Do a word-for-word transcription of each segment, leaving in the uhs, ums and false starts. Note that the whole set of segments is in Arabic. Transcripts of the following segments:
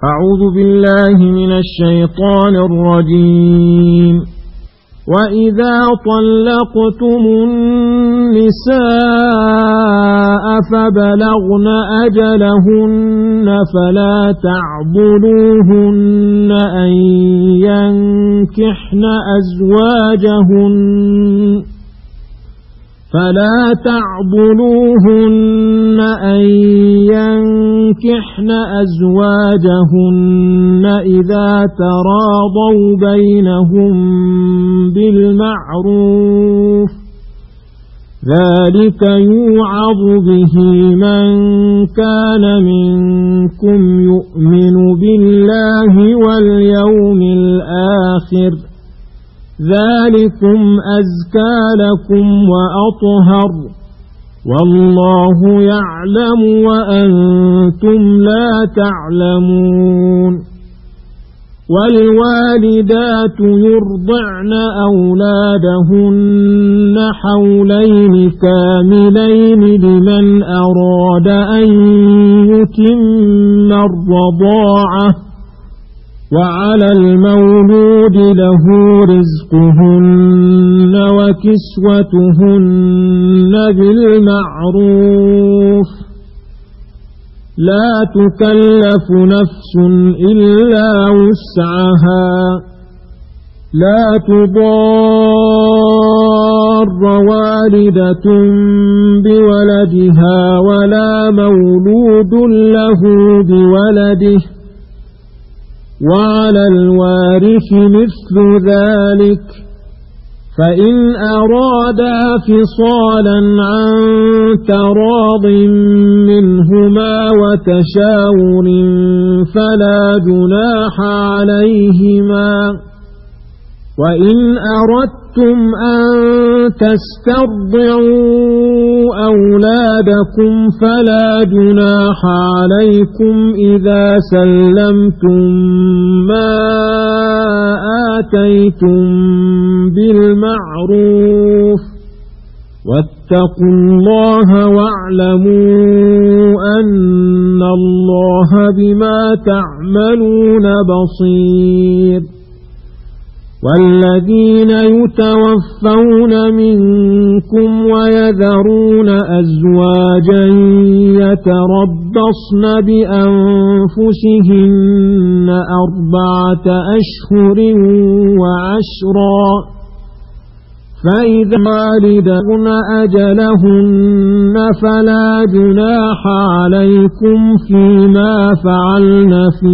أعوذ بالله من الشيطان الرجيم. وإذا طلقتم النساء فبلغن أجلهن فلا تعضلوهن أن ينكحن أزواجهن فلا تعضلوهن أن ينكحن أزواجهن إذا تراضوا بينهم بالمعروف ذلك يوعظ به من كان منكم يؤمن بالله واليوم الآخر ذلكم أزكى لكم وأطهر والله يعلم وأنتم لا تعلمون. والوالدات يرضعن أولادهن حولين كاملين لمن أراد أن يتم الرضاعة وعلى المولود له رزقهن وكسوتهن بالمعروف لا تكلف نفس إلا وسعها لا تضار والدة بولدها ولا مولود له بولده وعلى الوارث مثل ذلك فإن أرادا فصالا عن تراض منهما وتشاور فلا جناح عليهما. وإن أردتم أن تسترضعوا أولادكم فلا جناح عليكم إذا سلمتم ما آتيتم بالمعروف واتقوا الله واعلموا أن الله بما تعملون بصير. والذين يتوفون منكم ويذرون أزواجا يتربصن بأنفسهن أربعة أشهر وعشرا فإذا والدن أجلهن فلا جناح عليكم فيما فعلن في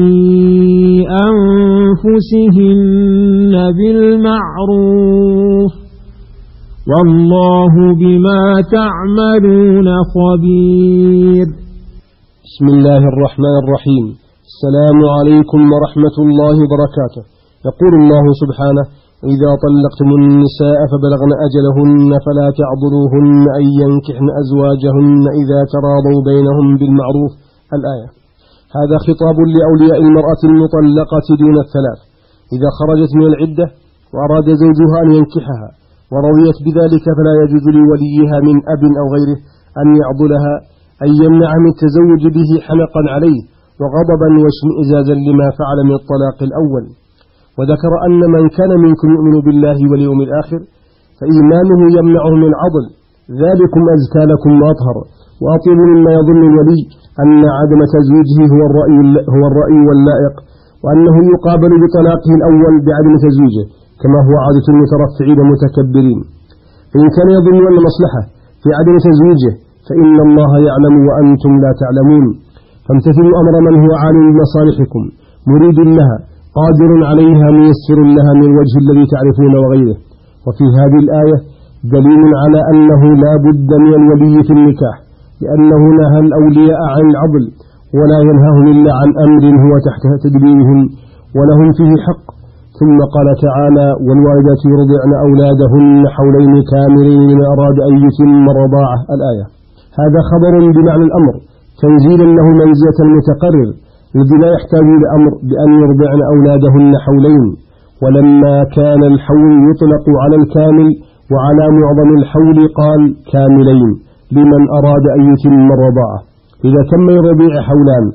أنفسهن بالمعروف والله بما تعملون خبير. بسم الله الرحمن الرحيم. السلام عليكم ورحمة الله وبركاته. يقول الله سبحانه: وإذا طلقتم النساء فبلغن أجلهن فلا تعضلوهن أن ينكحن أزواجهن إذا تراضوا بينهم بالمعروف. الآية. هذا خطاب لأولياء المرأة المطلقة دون الثلاث إذا خرجت من العدة وأراد زوجها أن ينكحها ورضيت بذلك فلا يجوز لوليها من أب أو غيره أن يعضلها أن يمنع من التزوج به حنقا عليه وغضبا واشمئزازا لما فعل من الطلاق الأول. وذكر أن من كان منكم يؤمن بالله واليوم الآخر فإيمانه يمنعه من العضل ذلكم أزكى لكم وأطهر وأطيب مما يظن الولي أن عدم تزويجه هو الرأي, هو الرأي واللائق وأنه يقابل بطلاقه الأول بعدم تزويجه كما هو عادة المترفعين المتكبرين. فإن كان يظن أن مصلحة في عدم تزويجه فإن الله يعلم وأنتم لا تعلمون. فامتثلوا أمر من هو عالم بمصالحكم مريد لها قادر عليها ميسر لها من وجه الذي تعرفون وغيره. وفي هذه الآية دليل على أنه لا بد من الولي في النكاح لأنه نهى الأولياء عن العضل ولا ينهاهم إلا عن أمر هو تحت تدبيرهم ولهم فيه حق. ثم قال تعالى: والوالدات يرضعن أولادهن حولين كاملين لمن أراد أن يتم الرضاعة. الآية. هذا خبر بمعنى الأمر تنزيلا له منزلة المتقرر الذي لا يحتاج إلى أمر بأن يرضعن أولادهن حولين. ولما كان الحول يطلق على الكامل وعلى معظم الحول قال كاملين لمن أراد أن يتم الرضاعة. إذا تم الرضيع حولان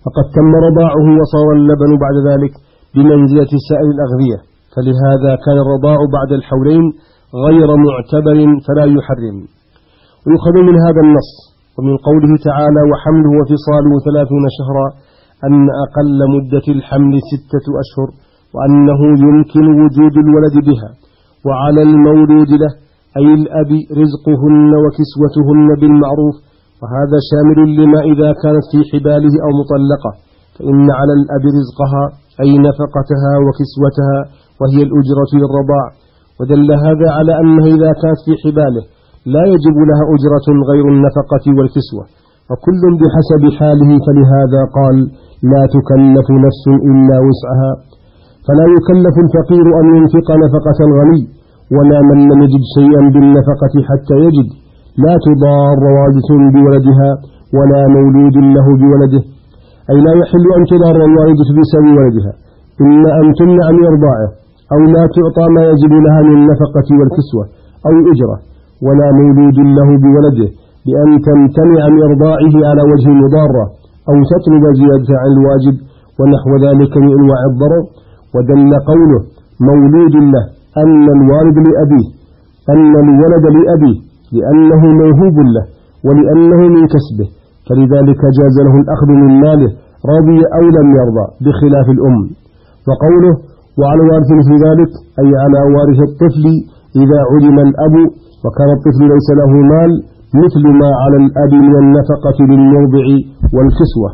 فقد تم رضاعه وصار اللبن بعد ذلك بمنزلة سائر الأغذية، فلهذا كان الرضاع بعد الحولين غير معتبر فلا يحرم. ويؤخذ من هذا النص ومن قوله تعالى وحمله وفصاله ثلاثون شهرا أن أقل مدة الحمل ستة أشهر، وأنه يمكن وجود الولد بها، وعلى المولود له أي الأب رزقهن وكسوتهن بالمعروف، وهذا شامل لما إذا كانت في حباله أو مطلقة، فإن على الأب رزقها أي نفقتها وكسوتها وهي الأجرة للرضاع. ودل هذا على أنها إذا كانت في حباله لا يجب لها أجرة غير النفقة والكسوة، وكل بحسب حاله، فلهذا قال لا تكلف نفس إلا وسعها، فلا يكلف الفقير أن ينفق نفقة الغني، ولا من لم يجد شيئا بالنفقة حتى يجد. لا تضار والدة بولدها ولا مولود له بولده، أي لا يحل أن تضار الوالدة بسبب ولدها إلا أن تمنع عن إرضاعه، أو لا تعطى ما يجب لها من النفقة والكسوة أو الأجرة، ولا مولود له بولده بأن تمتنع عن إرضاعه على وجه مضارة، أو تطلب زيادة عن الواجب ونحو ذلك من أنواع الضرر. ودل قوله مولود له أن الوالد لأبيه أن الولد لأبيه لأنه موهوب له ولأنه من كسبه، فلذلك جاز له الأخذ من ماله رضي أو لم يرضى بخلاف الأم. وقوله وعلى وارث مثل ذلك أي على وارث الطفل إذا علم الأب وكان الطفل ليس له مال، مثل ما على الأب من النفقة للمرضع والكسوة.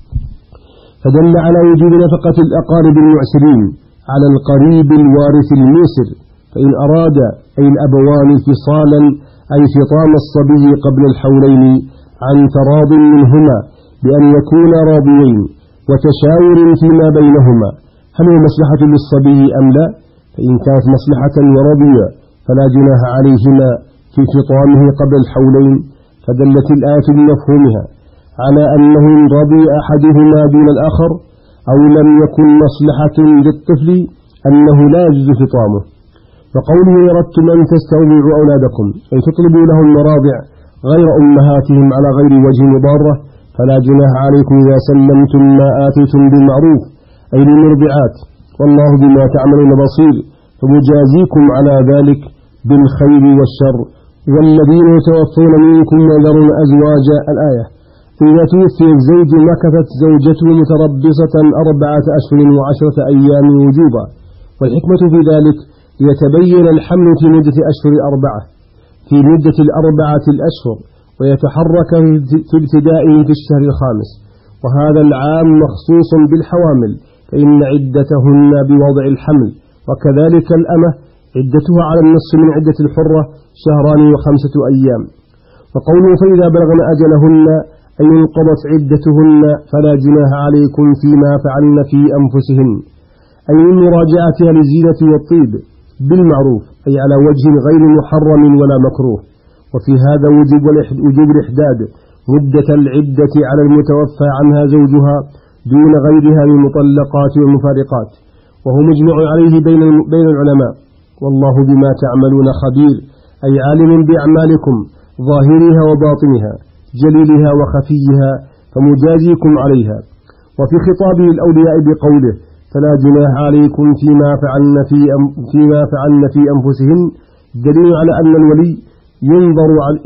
فدل على وجوب نفقة الأقارب المعسرين على القريب الوارث الميسر، فإن أراد أي الأبوان فصالا أي فطام الصبي قبل الحولين عن تراض منهما بأن يكونا راضيين وتشاور فيما بينهما هل هو مصلحة للصبي أم لا، فإن كانت مصلحة ورضيا فلا جناح عليهما في فطامه قبل الحولين. فدلت الآية بمفهومها على أنه إن رضي أحدهما دون الآخر أو لم يكن مصلحة للطفل أنه لا يجوز فطامه. وقوله أردتم أن تستودعوا أولادكم أي تطلبوا لهم المراضع غير أمهاتهم على غير وجه مضارة، فلا جناح عليكم إذا سلمتم ما آتيتم بالمعروف أي للمرضعات، والله بما تعملون بصير، فمجازيكم على ذلك بالخير والشر. والذين يتوفون منكم ويذرون أزواجا الآية إذا توفي الزوج مكثت زوجته متربصة أربعة أشهر وعشرة أيام وجوبا، والحكمة في ذلك ليتبين الحمل في مدة أشهر أربعة في مدة الأربعة الأشهر، ويتحرك في ابتدائه في الشهر الخامس. وهذا العام مخصوص بالحوامل فإن عدتهن بوضع الحمل، وكذلك الأمة عدتها على النصف من عدة الحرة شهران وخمسة أيام. وقوله فإذا بلغن أجلهن أي انقضت عدتهن فلا جناح عليكم فيما فعلن في أنفسهن، أي من مراجعتها للزينة والطيب بالمعروف أي على وجه غير محرم ولا مكروه. وفي هذا وجوب الإحداد مدة العدة على المتوفى عنها زوجها دون غيرها من المطلقات والمفارقات، وهو مجمع عليه بين بين العلماء. والله بما تعملون خبير أي عالم بأعمالكم ظاهرها وباطنها جليلها وخفيها فمجازيكم عليها. وفي خطابه الأولياء بقوله فلا جناح عليكم فيما فعلن في فيما فعلن في أنفسهن دليل على أن الولي ينظر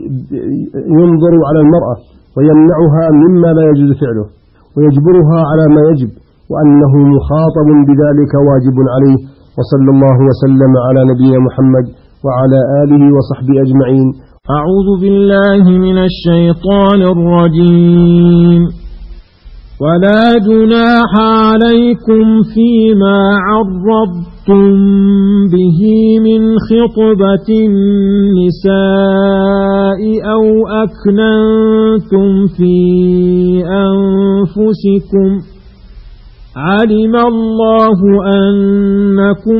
ينظر على المرأة ويمنعها مما لا يجوز فعله ويجبرها على ما يجب، وأنه مخاطب بذلك واجب عليه. وصلى الله وسلم على نبينا محمد وعلى آله وصحبه أجمعين. أعوذ بالله من الشيطان الرجيم. ولا جناح عليكم فيما عرضتم به من خطبة النساء أو أكننتم في أنفسكم علم الله أنكم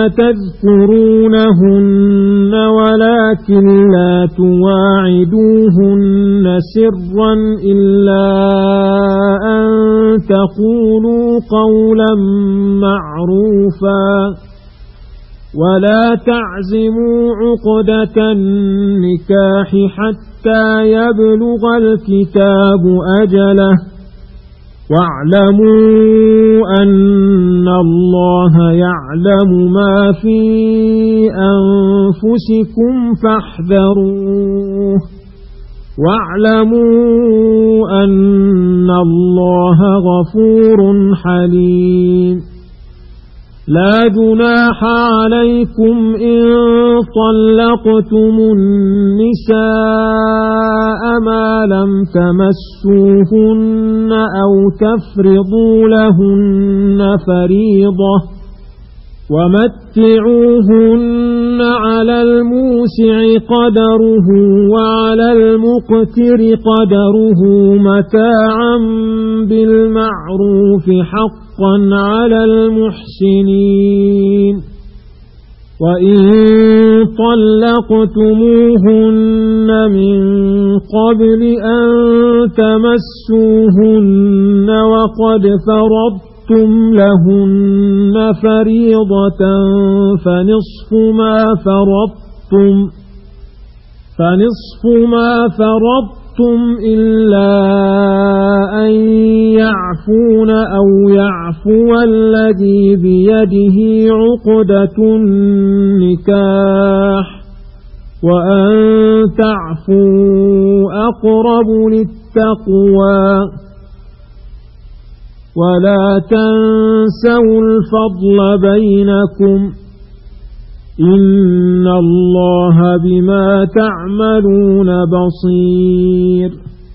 ستذكرونهن ولكن لا تواعدوهن سرا إلا أن تقولوا قولا معروفا ولا تعزموا عقدة النكاح حتى يبلغ الكتاب أجله واعلموا أن الله يعلم ما في أنفسكم فاحذروه واعلموا أن الله غفور حليم لا جناح عليكم إن طلقتم النساء ما لم تمسوهن أو تفرضوا لهن فريضة ومتعوهن على الموسع قدره وعلى المقتر قدره متاعا بالمعروف حقا على المحسنين وإن طلقتموهن من قبل أن تمسوهن وقد فرضتم لهن فريضة فنصف ما فرضتم فنصف ما فرضتم إلا أن يعفون أو يعفو الذي بيده عقدة النكاح وأن تعفوا أقرب للتقوى ولا تنسوا الفضل بينكم إن الله بما تعملون بصير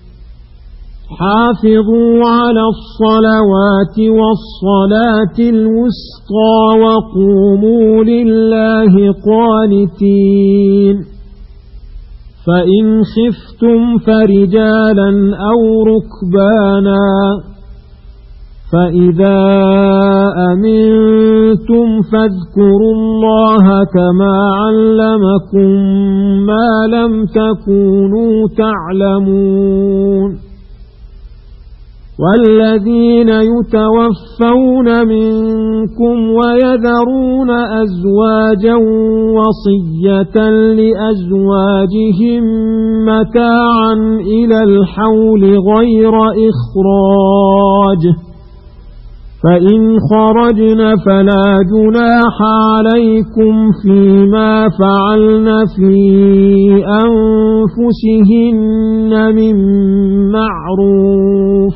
حافظوا على الصلوات والصلاة الوسطى وقوموا لله قانتين فإن خفتم فرجالا أو ركبانا فإذا أمنتم فاذكروا الله كما علمكم ما لم تكونوا تعلمون والذين يتوفون منكم ويذرون أزواجا وصية لأزواجهم متاعا إلى الحول غير إخراج فإن خرجن فلا جناح عليكم فيما فعلن في أنفسهن من معروف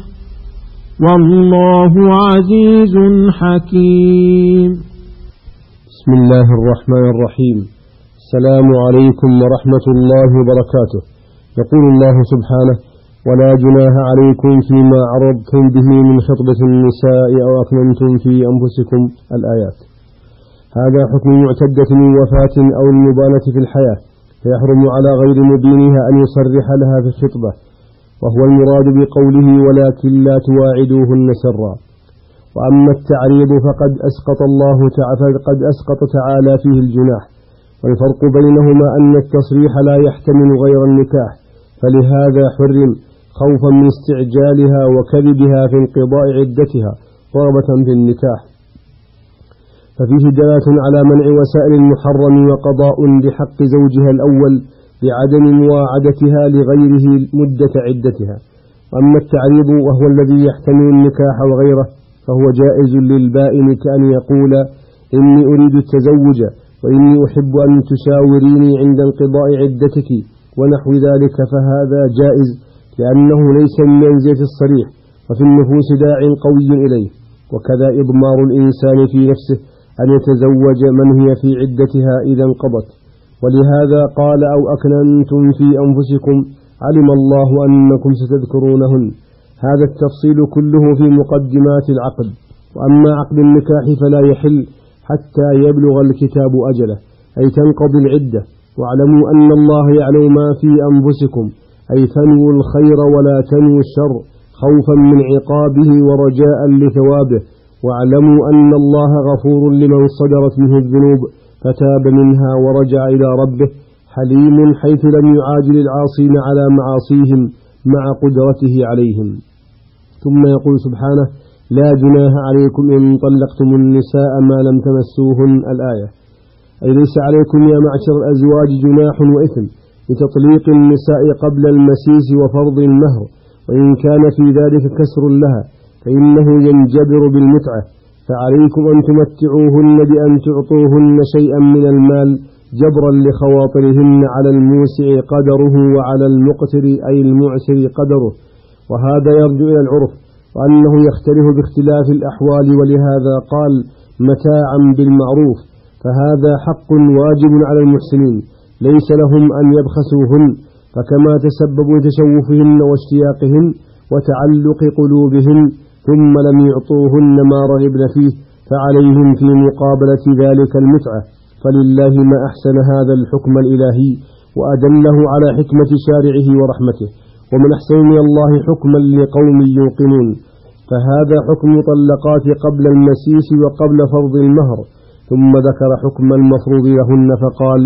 والله عزيز حكيم بسم الله الرحمن الرحيم السلام عليكم ورحمة الله وبركاته يقول الله سبحانه ولا جناح عليكم فيما عرضتم به من خطبة النساء أو أكننتم في أنفسكم الآيات. هذا حكم معتدة من وفاة أو المبانة في الحياة فيحرم على غير مبينها أن يصرح لها في الخطبة وهو المراد بقوله ولكن لا تواعدوهن سرا. وأما التعريض فقد أسقط الله تعالى فقد أسقط تعالى فيه الجناح والفرق بينهما أن التصريح لا يحتمل غير النكاح فلهذا حرم خوفا من استعجالها وكذبها في انقضاء عدتها رغبة في النكاح ففيه دلالة على منع وسائل المحرم وقضاء لحق زوجها الأول بعدم مواعدتها لغيره مدة عدتها. وأما التعريض وهو الذي يحتمل النكاح وغيره فهو جائز للبائن كأن يقول إني أريد التزوج وإني أحب أن تشاوريني عند انقضاء عدتك ونحو ذلك فهذا جائز لأنه ليس من منزلة الصريح وفي النفوس داع قوي إليه. وكذا إضمار الإنسان في نفسه أن يتزوج من هي في عدتها إذا انقضت. ولهذا قال أو أكننتم في أنفسكم علم الله أنكم ستذكرونهن. هذا التفصيل كله في مقدمات العقد. وأما عقد النكاح فلا يحل حتى يبلغ الكتاب أجله أي تنقضي العدة. واعلموا أن الله يعلم ما في أنفسكم أي تنووا الخير ولا تنووا الشر خوفا من عقابه ورجاء لثوابه. واعلموا أن الله غفور لمن صدرت منه الذنوب فتاب منها ورجع إلى ربه حليم حيث لم يعاجل العاصين على معاصيهم مع قدرته عليهم. ثم يقول سبحانه لا جناح عليكم إن طلقتم النساء ما لم تمسوهن الآية أي ليس عليكم يا معشر الأزواج جناح وإثم لتطليق النساء قبل المسيس وفرض المهر وإن كان في ذلك كسر لها فإنه ينجبر بالمتعة، فعليكم أن تمتعوهن بأن تعطوهن شيئا من المال جبرا لخواطرهن على الموسع قدره وعلى المقتر أي المعسر قدره، وهذا يرجع إلى العرف وأنه يختلف باختلاف الأحوال، ولهذا قال متاعا بالمعروف، فهذا حق واجب على المحسنين ليس لهم أن يبخسوهن، فكما تسببوا تشوفهن واشتياقهن وتعلق قلوبهن ثم لم يعطوهن ما رغبن فيه، فعليهم في مقابلة ذلك المتعة، فلله ما أحسن هذا الحكم الإلهي وأدله على حكمة شارعه ورحمته، ومن أحسن من الله حكما لقوم يوقنون. فهذا حكم مطلقات قبل المسيس وقبل فرض المهر، ثم ذكر حكم المفروض لهن فقال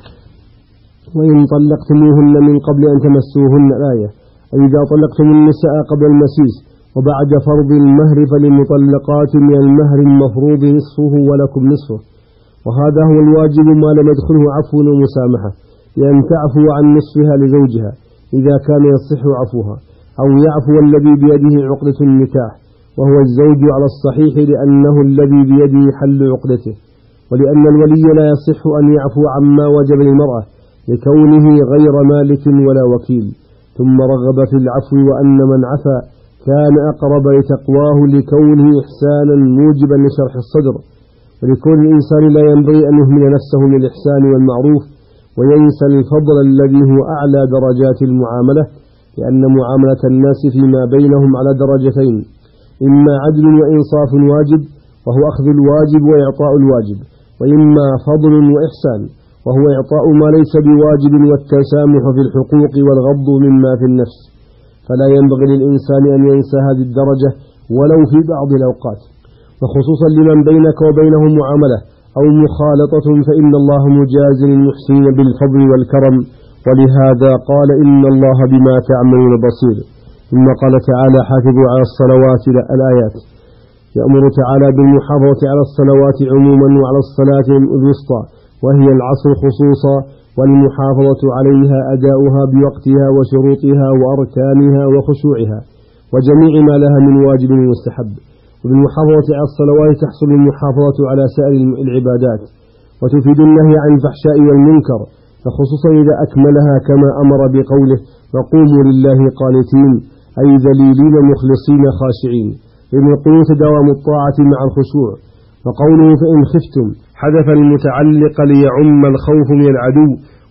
وإن طلقتموهن من قبل أن تمسوهن الآية، إذا طلقتم النساء قبل المسيس وبعد فرض المهر فللمطلقات من المهر المفروض نصفه ولكم نصفه، وهذا هو الواجب ما لم يدخله عفو ومسامحة، لأن تعفو عن نصفها لزوجها إذا كان يصح عفوها، أو يعفو الذي بيده عقدة النكاح وهو الزوج على الصحيح لأنه الذي بيده حل عقدته، ولأن الولي لا يصح أن يعفو عما وجب للمرأة لكونه غير مالك ولا وكيل. ثم رغب في العفو وأن من عفا كان أقرب لتقواه لكونه إحسانا موجبا لشرح الصدر، ولكون الإنسان لا ينبغي أن يهمل نفسه للإحسان والمعروف وينسى الفضل الذي هو أعلى درجات المعاملة، لأن معاملة الناس فيما بينهم على درجتين، إما عدل وإنصاف واجب وهو أخذ الواجب وإعطاء الواجب، وإما فضل وإحسان وهو إعطاء ما ليس بواجب والتسامح في الحقوق والغض مما في النفس، فلا ينبغي للإنسان أن ينسى هذه الدرجة ولو في بعض الأوقات، وخصوصا لمن بينك وبينهم معاملة أو مخالطة، فإن الله مجاز للمحسنين بالفضل والكرم، ولهذا قال إن الله بما تعملون بصير. ثم قال تعالى حافظوا على الصلوات الآيات، يأمر تعالى بالمحافظة على الصلوات عموما وعلى الصلاة الوسطى وهي العصر خصوصا، والمحافظة عليها أداؤها بوقتها وشروطها وأركانها وخشوعها وجميع ما لها من واجب ومستحب. وبالمحافظة على الصلوات تحصل المحافظة على سائر العبادات، وتفيد النهي عن الفحشاء والمنكر، فخصوصا إذا أكملها كما أمر بقوله وقوموا لله قانتين، أي ذليلين مخلصين خاشعين، إذ القنوت دوام الطاعة مع الخشوع. وقوله فإن خفتم حذف المتعلق ليعم الخوف من العدو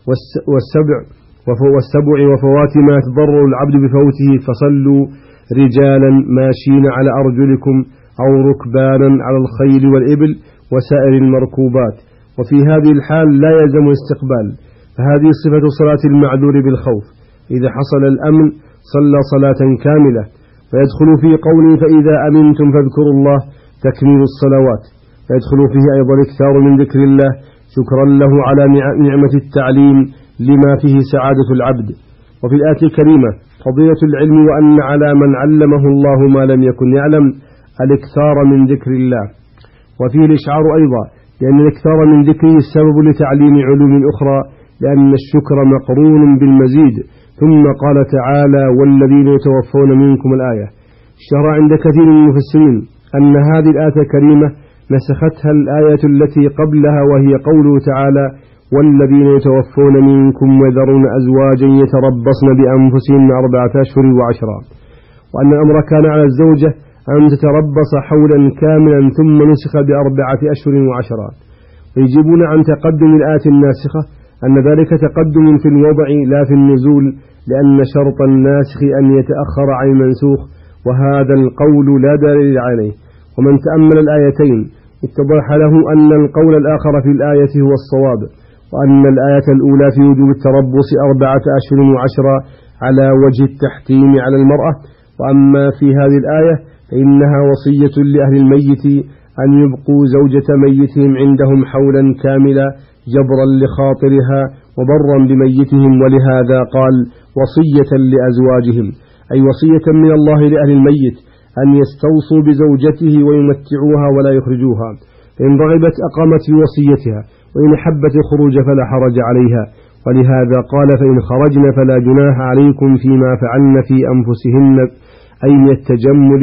والسبع والسبع وفوات ما يتضرر العبد بفوته، فصلوا رجالا ماشين على أرجلكم أو ركبانا على الخيل والإبل وسائر المركوبات، وفي هذه الحال لا يلزم الاستقبال، فهذه صفة صلاة المعذور بالخوف، إذا حصل الأمن صلى صلاة كاملة. فيدخل في قوله فإذا أمنتم فاذكروا الله تكميل الصلوات، فيدخل فيه أيضا الإكثار من ذكر الله شكرا له على نعمة التعليم لما فيه سعادة العبد. وفي الآية الكريمة فضيلة العلم، وأن على من علمه الله ما لم يكن يعلم الإكثار من ذكر الله، وفيه الإشعار أيضا لأن الإكثار من ذكره السبب لتعليم علوم أخرى، لأن الشكر مقرون بالمزيد. ثم قال تعالى والذين يتوفون منكم الآية. اشتهر عند كثير من المفسرين أن هذه الآية الكريمة نسختها الآية التي قبلها، وهي قوله تعالى والذين يتوفون منكم ويذرون أزواجا يتربصن بأنفسهن أربعة أشهر وعشرا، وأن الأمر كان على الزوجة أن تتربص حولا كاملا ثم نسخ بأربعة أشهر وعشرا. ويجيبون عن تقدم الآية الناسخة أن ذلك تقدم في الوضع لا في النزول، لأن شرط الناسخ أن يتأخر عن المنسوخ، وهذا القول لا دليل عليه. ومن تأمل الآيتين اتضح له أن القول الآخر في الآية هو الصواب، وأن الآية الأولى في وجوب التربص أربعة أشهر وعشرة على وجه التحتيم على المرأة، وأما في هذه الآية فإنها وصية لأهل الميت أن يبقوا زوجة ميتهم عندهم حولا كاملا جبرا لخاطرها وبرا بميتهم، ولهذا قال وصية لأزواجهم، أي وصية من الله لأهل الميت أن يستوصوا بزوجته ويمتعوها ولا يخرجوها، فإن رغبت أقامت في وصيتها، وإن حبت الخروج فلا حرج عليها. ولهذا قال فإن خرجن فلا جناح عليكم فيما فعلن في أنفسهن، أي من التجمل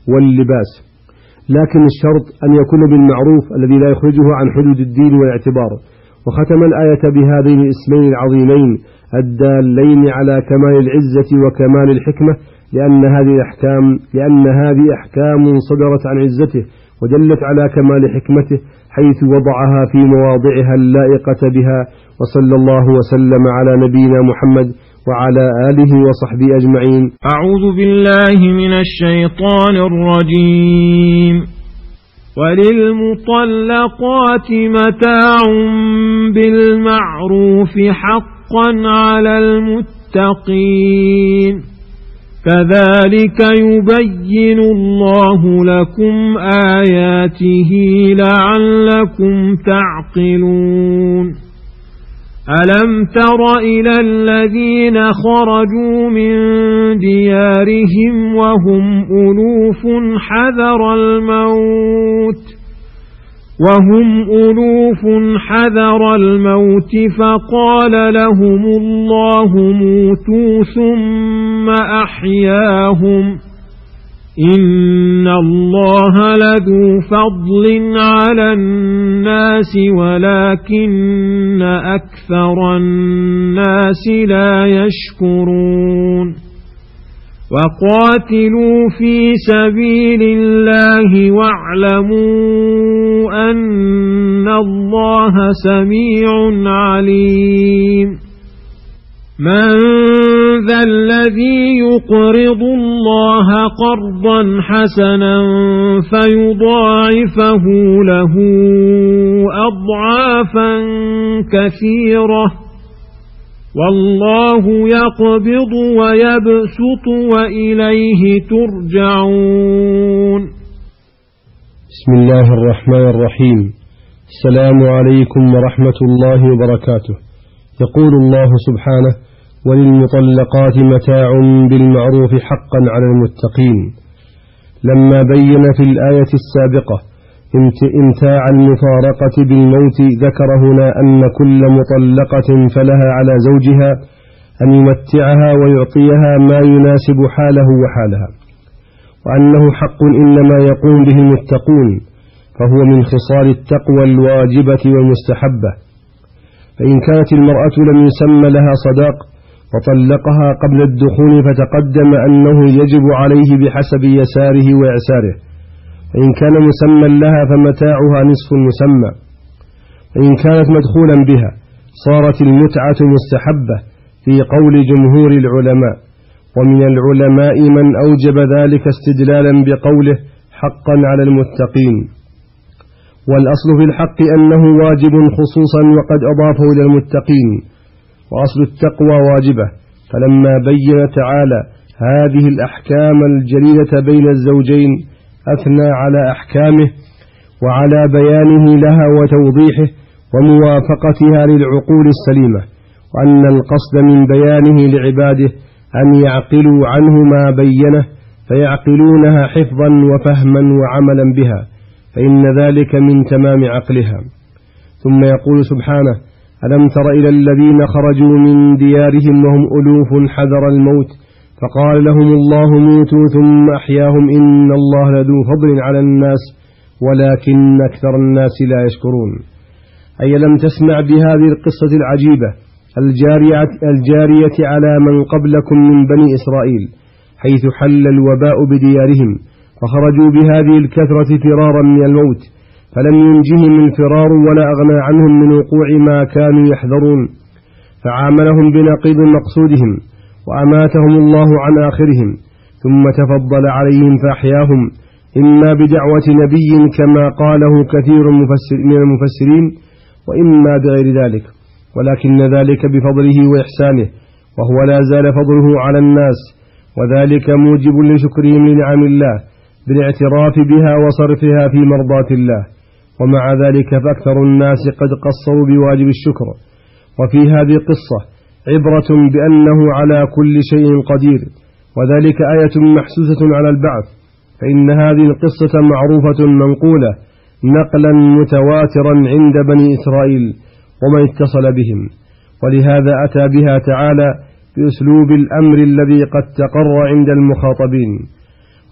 واللباس، لكن الشرط أن يكون بالمعروف الذي لا يخرجه عن حدود الدين والاعتبار. وختم الآية بهذين الاسمين العظيمين الدالين على كمال العزة وكمال الحكمة، لأن هذه أحكام لأن هذه أحكام صدرت عن عزته ودلت على كمال حكمته، حيث وضعها في مواضعها اللائقة بها. وصلى الله وسلم على نبينا محمد وعلى آله وصحبه أجمعين. أعوذ بالله من الشيطان الرجيم. وللمطلقات متاع بالمعروف حقا على المتقين، كذلك يبين الله لكم آياته لعلكم تعقلون. ألم تر إلى الذين خرجوا من ديارهم وهم ألوف حذر الموت وهم ألوف حذر الموت فقال لهم الله موتوا ثم أحياهم، إن الله لذو فضل على الناس ولكن أكثر الناس لا يشكرون. وقاتلوا في سبيل الله واعلموا أن الله سميع عليم. من ذا الذي يقرض الله قرضا حسنا فيضاعفه له أضعافا كثيرة، والله يقبض ويبسط وإليه ترجعون. بسم الله الرحمن الرحيم. السلام عليكم ورحمة الله وبركاته. يقول الله سبحانه: وللمطلقات متاع بالمعروف حقا على المتقين. لما بين في الآية السابقة امتاع المفارقة بالموت، ذكر هنا أن كل مطلقة فلها على زوجها أن يمتعها ويعطيها ما يناسب حاله وحالها، وأنه حق إنما يقوم به المتقون، فهو من خصال التقوى الواجبة والمستحبة. فإن كانت المرأة لم يسمى لها صداق وطلقها قبل الدخول فتقدم أنه يجب عليه بحسب يساره وإعساره، فإن كان مسمى لها فمتاعها نصف المسمى، فإن كانت مدخولا بها صارت المتعة مستحبة في قول جمهور العلماء، ومن العلماء من أوجب ذلك استدلالا بقوله حقا على المتقين. والأصل في الحق أنه واجب خصوصا وقد أضافه إلى المتقين، وأصل التقوى واجبة. فلما بين تعالى هذه الأحكام الجليلة بين الزوجين أثنى على أحكامه وعلى بيانه لها وتوضيحه وموافقتها للعقول السليمة، وأن القصد من بيانه لعباده أن يعقلوا عنه ما بينه فيعقلونها حفظا وفهما وعملا بها، فإن ذلك من تمام عقلها. ثم يقول سبحانه: ألم تر إلى الذين خرجوا من ديارهم وهم ألوف حذر الموت فقال لهم الله موتوا ثم أحياهم، إن الله لذو فضل على الناس ولكن أكثر الناس لا يشكرون. أي لم تسمع بهذه القصة العجيبة الجارية, الجارية على من قبلكم من بني إسرائيل، حيث حل الوباء بديارهم فخرجوا بهذه الكثرة فرارا من الموت، فلم ينجهم الفرار ولا أغنى عنهم من وقوع ما كانوا يحذرون، فعاملهم بنقيض مقصودهم وأماتهم الله عن آخرهم، ثم تفضل عليهم فأحياهم، إما بدعوة نبي كما قاله كثير من المفسرين، وإما بغير ذلك، ولكن ذلك بفضله وإحسانه، وهو لا زال فضله على الناس، وذلك موجب لشكرهم لنعم الله بالاعتراف بها وصرفها في مرضاة الله. ومع ذلك فأكثر الناس قد قصروا بواجب الشكر. وفي هذه القصة عبرة بأنه على كل شيء قدير، وذلك آية محسوسة على البعث، فإن هذه القصة معروفة منقولة نقلا متواترا عند بني إسرائيل ومن اتصل بهم، ولهذا أتى بها تعالى بأسلوب الأمر الذي قد تقر عند المخاطبين.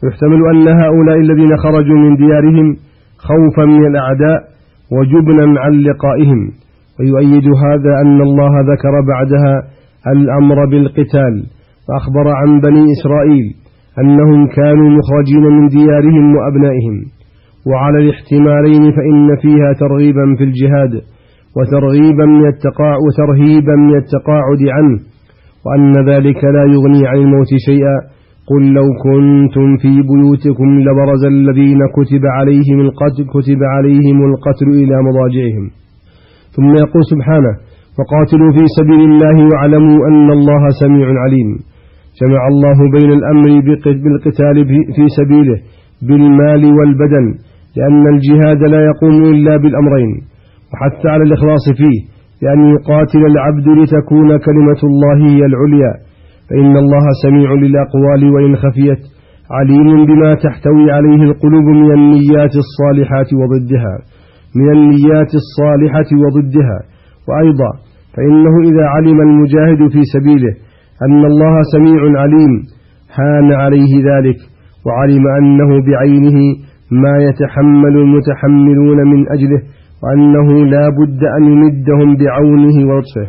ويحتمل أن هؤلاء الذين خرجوا من ديارهم خوفا من الأعداء وجبنا عن لقائهم. ويؤيد هذا أن الله ذكر بعدها الأمر بالقتال، فأخبر عن بني إسرائيل أنهم كانوا مخرجين من ديارهم وأبنائهم. وعلى الاحتمالين فإن فيها ترغيبا في الجهاد وترغيبا من التقاعد وترهيبا من التقاعد عنه، وأن ذلك لا يغني عن الموت شيئا. قل لو كنتم في بيوتكم لبرز الذين كتب عليهم القتل كتب عليهم القتل إلى مضاجعهم. ثم يقول سبحانه: وقاتلوا في سبيل الله واعلموا أن الله سميع عليم. جمع الله بين الأمر بالقتال في سبيله بالمال والبدن، لأن الجهاد لا يقوم إلا بالأمرين، وحتى على الإخلاص فيه، لأن يقاتل العبد لتكون كلمة الله هي العليا، فإن الله سميع للأقوال وإن خفيت، عليم بما تحتوي عليه القلوب من النيات الصالحات وضدها من النيات الصالحة وضدها. وأيضا فإنه إذا علم المجاهد في سبيله أن الله سميع عليم هان عليه ذلك، وعلم أنه بعينه ما يتحمل المتحملون من أجله، وأنه لا بد أن يمدهم بعونه ولطفه.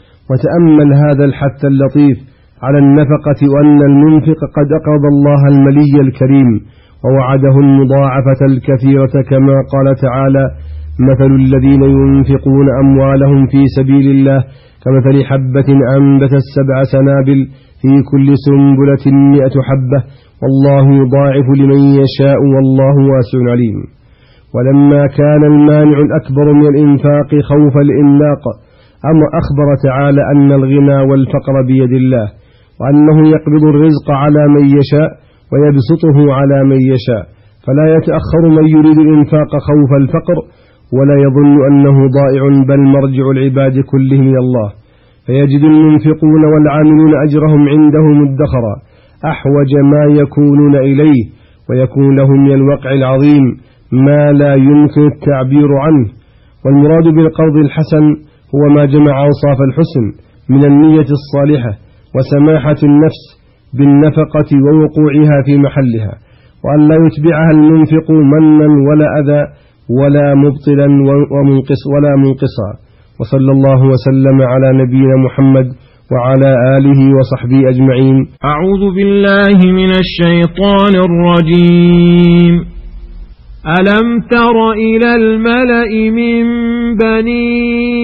وتأمل هذا الحث اللطيف على النفقة، وأن المنفق قد أقرض الله الملي الكريم ووعده المضاعفة الكثيرة، كما قال تعالى: مثل الذين ينفقون أموالهم في سبيل الله كمثل حبة أنبتت سبع سنابل في كل سنبلة مئة حبة والله يضاعف لمن يشاء والله واسع عليم. ولما كان المانع الأكبر من الإنفاق خوف الإملاق، أما أخبر تعالى أن الغنى والفقر بيد الله، وأنه يقبض الرزق على من يشاء ويبسطه على من يشاء، فلا يتأخر من يريد الإنفاق خوف الفقر ولا يظن أنه ضائع، بل مرجع العباد كلهم إلى الله. فيجد المنفقون والعاملون أجرهم عنده مدخرا أحوج ما يكونون إليه، ويكون لهم من الوقع العظيم ما لا يمكن التعبير عنه. والمراد بالقرض الحسن هو ما جمع أوصاف الحسن من النية الصالحة وسماحة النفس بالنفقة ووقوعها في محلها، وأن لا يتبعها المنفق منا ولا أذى ولا مبطلا ومنقص ولا منقصا. وصلى الله وسلم على نبينا محمد وعلى آله وصحبه أجمعين. أعوذ بالله من الشيطان الرجيم. ألم تر إلى الملأ من بني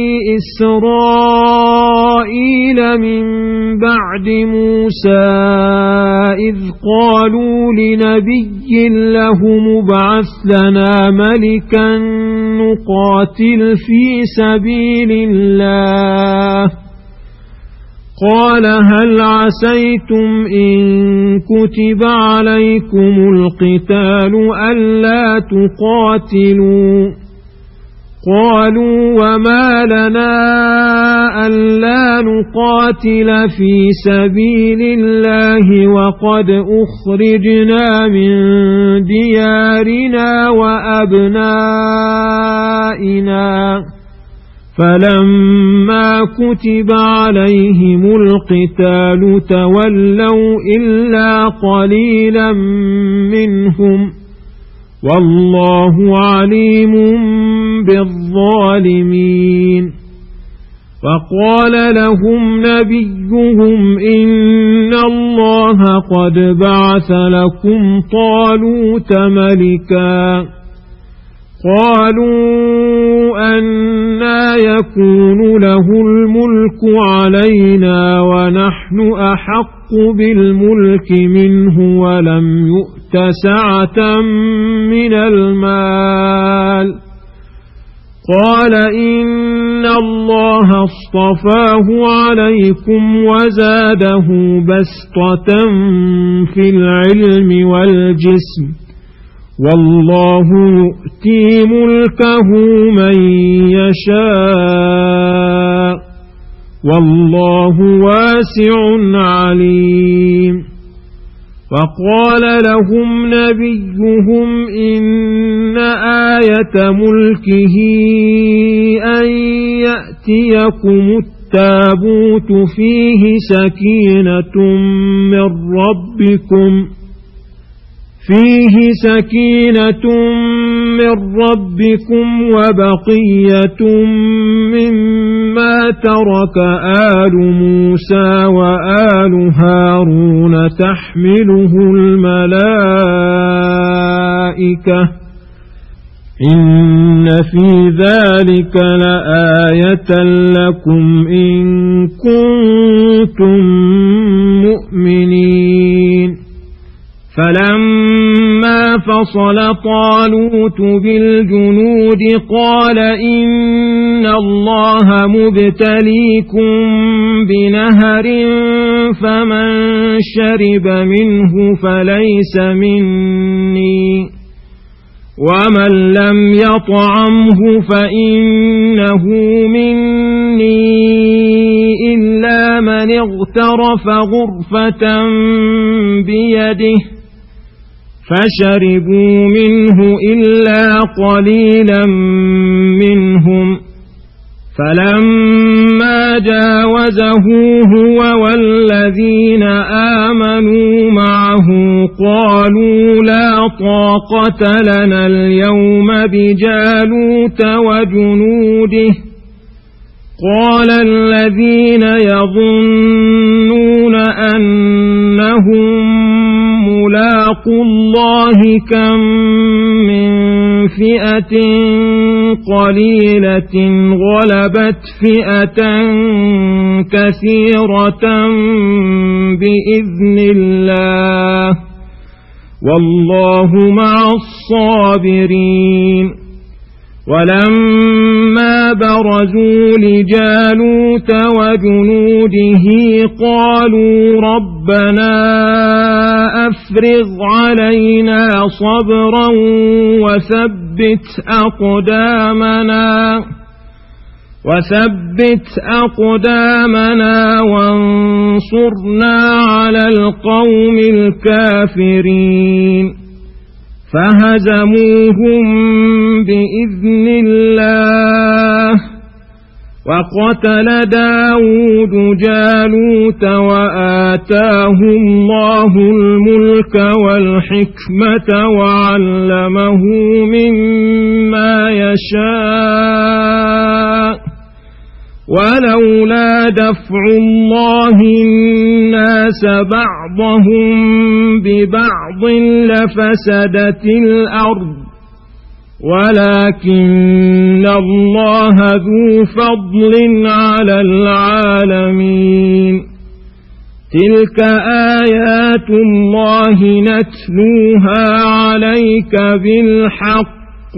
إسرائيل من بعد موسى إذ قالوا لنبي له مبعث لنا ملكا نقاتل في سبيل الله قال هل عسيتم إن كتب عليكم القتال ألا تقاتلوا قالوا وما لنا ألا نقاتل في سبيل الله وقد أخرجنا من ديارنا وأبنائنا فلما كتب عليهم القتال تولوا إلا قليلا منهم والله عليم بالظالمين. فقال لهم نبيهم إن الله قد بعث لكم طالوت ملكا قالوا أنى يكون له الملك علينا ونحن أحق بالملك منه ولم يؤت سعة من المال قال إن الله اصطفاه عليكم وزاده بسطة في العلم والجسم والله يؤتي ملكه من يشاء والله واسع عليم. فقال لهم نبيهم إن آية ملكه أن يأتيكم التابوت فيه سكينة من ربكم فيه سكينة من ربكم وبقية مما ترك آل موسى وآل هارون تحمله الملائكة إن في ذلك لآية لكم إن كنتم مؤمنين فلما فصل طالوت بالجنود قال إن الله مبتليكم بنهر فمن شرب منه فليس مني ومن لم يطعمه فإنه مني إلا من اغترف غرفة بيده فشربوا منه إلا قليلا منهم فلما جاوزه هو والذين آمنوا معه قالوا لا طاقة لنا اليوم بجالوت وجنوده قال الذين يظنون أنهم ملاقو الله كم من فئة قليلة غلبت فئة كثيرة بإذن الله والله مع الصابرين ولما برزوا لجالوت وجنوده قالوا ربنا أفرغ علينا صبرا وثبت أقدامنا وثبت أقدامنا وانصرنا على القوم الكافرين فهزموهم بإذن الله وقتل داود جالوت وآتاه الله الملك والحكمة وعلمه مما يشاء ولولا دفع الله الناس بعضهم ببعض لفسدت الأرض ولكن الله ذو فضل على العالمين تلك آيات الله نتلوها عليك بالحق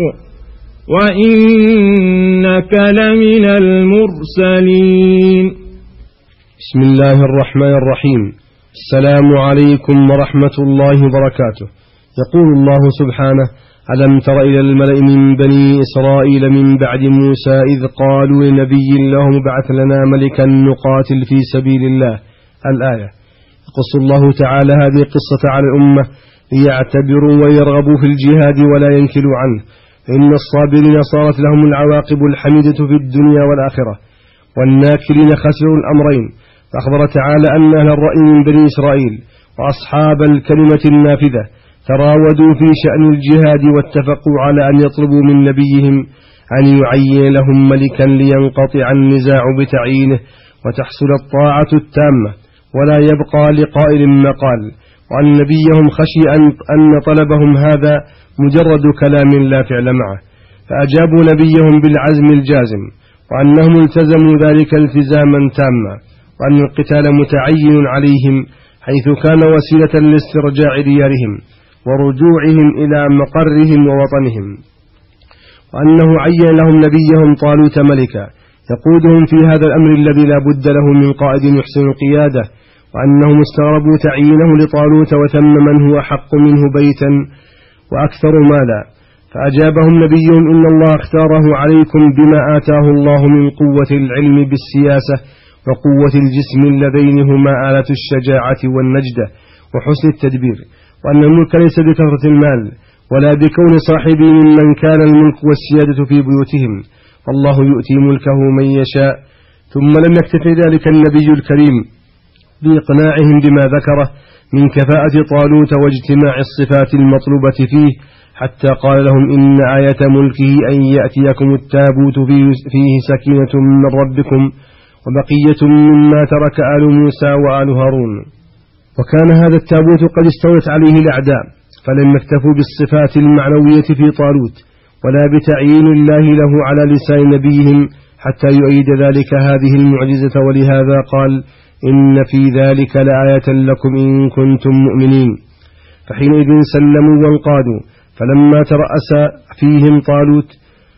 وإنك لمن المرسلين بسم الله الرحمن الرحيم السلام عليكم ورحمة الله وبركاته يقول الله سبحانه ألم تر إلى الملأ من بني إسرائيل من بعد موسى إذ قالوا لنبي لهم ابعث لنا ملكا نقاتل في سبيل الله الآية يقص الله تعالى هذه القصة على الأمة ليعتبروا ويرغبوا في الجهاد ولا ينكلوا عنه إن الصابرين صارت لهم العواقب الحميدة في الدنيا والآخرة والناكلين خسروا الأمرين فأخبر تعالى أن أهل الرأي من بني إسرائيل وأصحاب الكلمة النافذة تراودوا في شأن الجهاد واتفقوا على أن يطلبوا من نبيهم أن يعين لهم ملكا لينقطع النزاع بتعيينه وتحصل الطاعة التامة ولا يبقى لقائل مقال وأن نبيهم خشي أن طلبهم هذا مجرد كلام لا فعل معه فأجابوا نبيهم بالعزم الجازم وأنهم التزموا ذلك التزاما تاما وأن القتال متعين عليهم حيث كان وسيلة لاسترجاع ديارهم ورجوعهم إلى مقرهم ووطنهم وأنه عين لهم نبيهم طالوت ملكا يقودهم في هذا الأمر الذي لا بد له من قائد يحسن القيادة وأنهم استغربوا تعيينه لطالوت وثم من هو حق منه بيتا وأكثر مالا فأجابهم نبيهم إن الله اختاره عليكم بما آتاه الله من قوة العلم بالسياسة وقوة الجسم اللذين هما آلة الشجاعة والنجدة وحسن التدبير وأن الملك ليس بكثرة المال ولا بكون صاحبه ممن كان الملك والسيادة في بيوتهم والله يؤتي ملكه من يشاء ثم لم يكتفي ذلك النبي الكريم بإقناعهم بما ذكره من كفاءة طالوت واجتماع الصفات المطلوبة فيه، حتى قال لهم إن آية ملكه أن يأتيكم التابوت فيه سكينة من ربكم وبقية مما ترك آل موسى وآل هارون. وكان هذا التابوت قد استولت عليه الأعداء، فلم يكتفوا بالصفات المعنوية في طالوت ولا بتعيين الله له على لسان نبيهم حتى يؤيد ذلك هذه المعجزة، ولهذا قال إن في ذلك لآية لكم إن كنتم مؤمنين. فحينئذ سلموا وانقادوا، فلما ترأس فيهم طالوت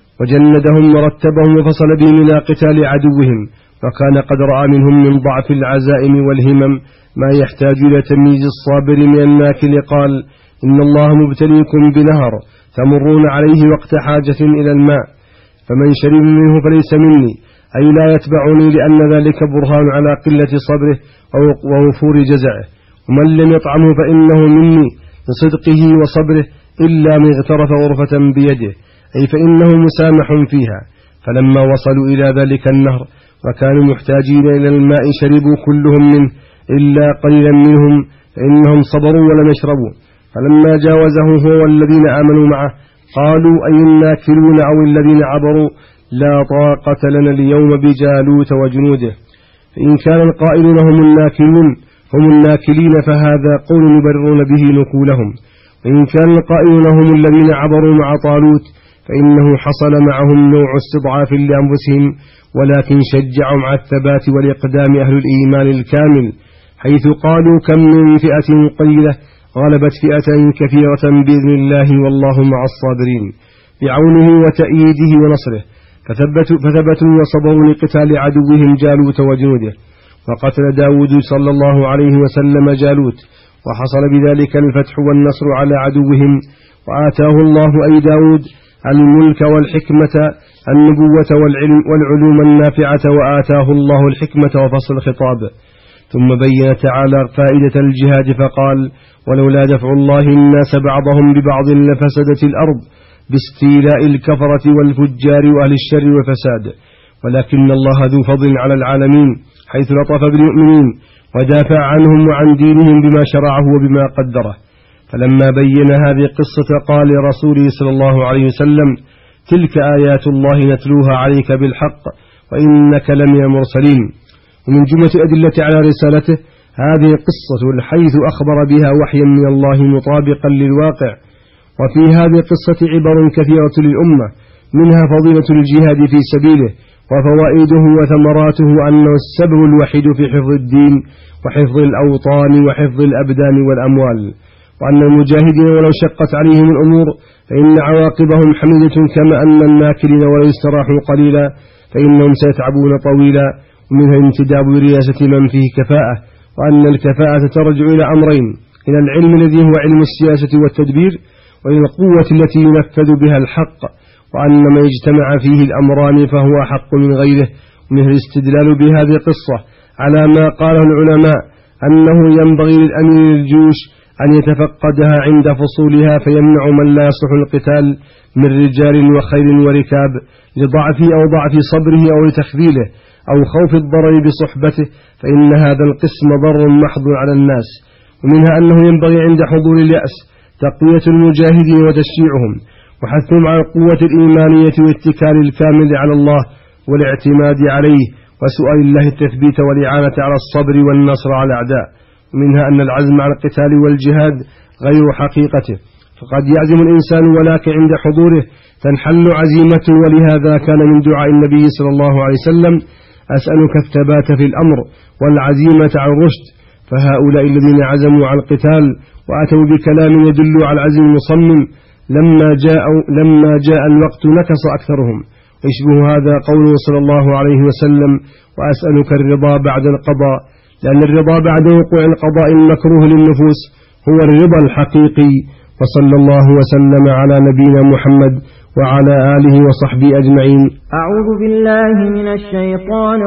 وجندهم ورتبهم وفصل بهم إلى قتال عدوهم، وكان قد رأى منهم من ضعف العزائم والهمم ما يحتاج إلى تمييز الصابر من الناكل، قال إن الله مبتليكم بنهر تمرون عليه وقت حاجة إلى الماء، فمن شرب منه فليس مني، أي لا يتبعني، لأن ذلك برهان على قلة صبره ووفور جزعه، ومن لم يطعمه فإنه مني لصدقه وصبره إلا من اغترف غرفة بيده، أي فإنه مسامح فيها. فلما وصلوا إلى ذلك النهر وكانوا محتاجين إلى الماء شربوا كلهم منه إلا قليلا منهم، فإنهم صبروا ولم يشربوا. فلما جاوزه هو والذين آمنوا معه قالوا أي الناكلون أو الذين عبروا لا طاقة لنا اليوم بجالوت وجنوده. فإن كان القائلون هم الناكلون هم الناكلين فهذا قول يبررون به نكولهم، وإن كان القائلون هم الذين عبروا مع طالوت فإنه حصل معهم نوع استضعاف لأنفسهم، ولكن شجعهم على الثبات والإقدام أهل الإيمان الكامل، حيث قالوا كم من فئة قليلة غلبت فئة كثيرة بإذن الله والله مع الصابرين بعونه وتأييده ونصره. فثبتوا, فثبتوا وصبروا لقتال عدوهم جالوت وجنوده. وقتل داود صلى الله عليه وسلم جالوت، وحصل بذلك الفتح والنصر على عدوهم، وآتاه الله أي داود الملك والحكمة النبوة والعلم والعلوم النافعة، وآتاه الله الحكمة وفصل الخطاب. ثم بين تعالى فائدة الجهاد فقال ولولا دفع الله الناس بعضهم ببعض لفسدت الأرض باستيلاء الكفرة والفجار وأهل الشر والفساد، ولكن الله ذو فضل على العالمين حيث لطف بالمؤمنين ودافع عنهم وعن دينهم بما شرعه وبما قدره. فلما بين هذه القصة قال لرسوله صلى الله عليه وسلم تلك آيات الله نتلوها عليك بالحق وإنك لمن المرسلين. ومن جملة الأدلة على رسالته هذه القصة حيث أخبر بها وحيا من الله مطابقا للواقع. وفي هذه القصة عبر كثيرة للأمة، منها فضيلة الجهاد في سبيله وفوائده وثمراته، وأنه السبب الوحيد في حفظ الدين وحفظ الأوطان وحفظ الأبدان والأموال، وأن المجاهدين ولو شقت عليهم الأمور فإن عواقبهم حميدة، كما أن الناكلين ولو استراحوا قليلا فإنهم سيتعبون طويلا. ومنها انتداب رياسة من فيه كفاءة، وأن الكفاءة ترجع إلى أمرين: إلى العلم الذي هو علم السياسة والتدبير، وإلى القوة التي ينفذ بها الحق، وأن ما اجتمع فيه الأمران فهو أحق من غيره. ومنه الاستدلال بهذه القصة على ما قاله العلماء أنه ينبغي للأمير الجيوش أن يتفقدها عند فصولها فيمنع من لا يصلح القتال من رجال وخيل وركاب لضعفه أو ضعف صبره أو لتخذيله أو خوف الضرر بصحبته، فإن هذا القسم ضر محض على الناس. ومنها أنه ينبغي عند حضور اليأس تقوية المجاهدين وتشجيعهم وحثهم على القوة الإيمانية والاتكال الكامل على الله والاعتماد عليه وسؤال الله التثبيت والإعانة على الصبر والنصر على الأعداء. ومنها أن العزم على القتال والجهاد غير حقيقته، فقد يعزم الإنسان ولكن عند حضوره تنحل عزيمته. ولهذا كان من دعاء النبي صلى الله عليه وسلم أسألك الثبات في الأمر والعزيمة على الرشد. فهؤلاء الذين عزموا على القتال وأتوا بكلام يدل على العزم المصمم لما جاء, لما جاء الوقت نكص أكثرهم. ويشبه هذا قوله صلى الله عليه وسلم وأسألك الرضا بعد القضاء، لأن الرضا بعد وقوع القضاء المكروه للنفوس هو الرضا الحقيقي. وصلى الله وسلم على نبينا محمد وعلى آله وصحبه أجمعين. أعوذ بالله من الشيطان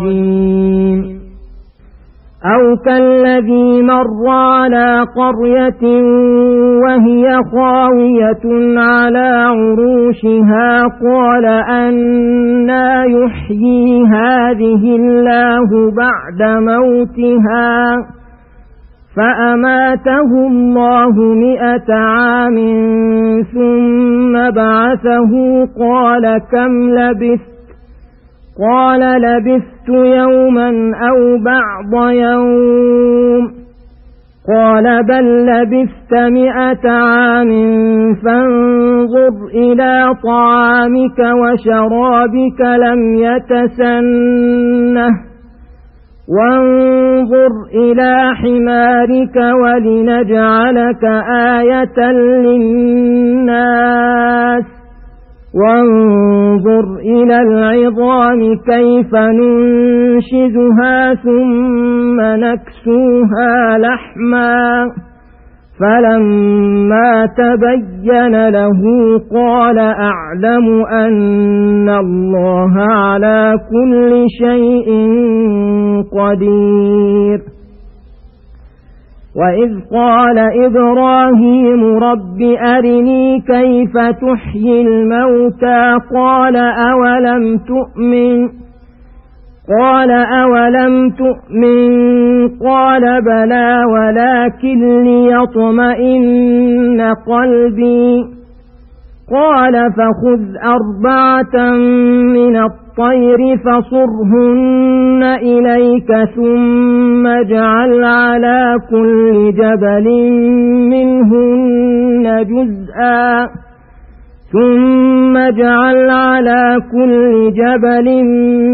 الرجيم. أو كالذي مر على قرية وهي خاوية على عروشها قال أنى يحيي هذه الله بعد موتها فأماته الله مئة عام ثم بعثه قال كم لبثت قال لبثت يوما أو بعض يوم قال بل لبثت مئة عام فانظر إلى طعامك وشرابك لم يتسنه وانظر إلى حمارك ولنجعلك آية للناس وانظر إلى العظام كيف ننشزها ثم نكسوها لحما فلما تبين له قال أعلم أن الله على كل شيء قدير. وإذ قال إبراهيم رب أرني كيف تحيي الموتى قال أولم تؤمن قال أولم تؤمن قال بلى ولكن ليطمئن قلبي قال فخذ أربعة من الطير فصرهن إليك ثم اجعل على كل جبل منهن جزءا ثم اجعل على كل جبل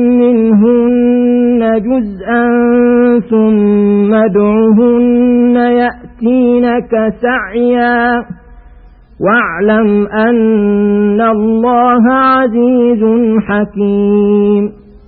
منهن جزءا ثم ادعهن يأتينك سعيا واعلم أن الله عزيز حكيم.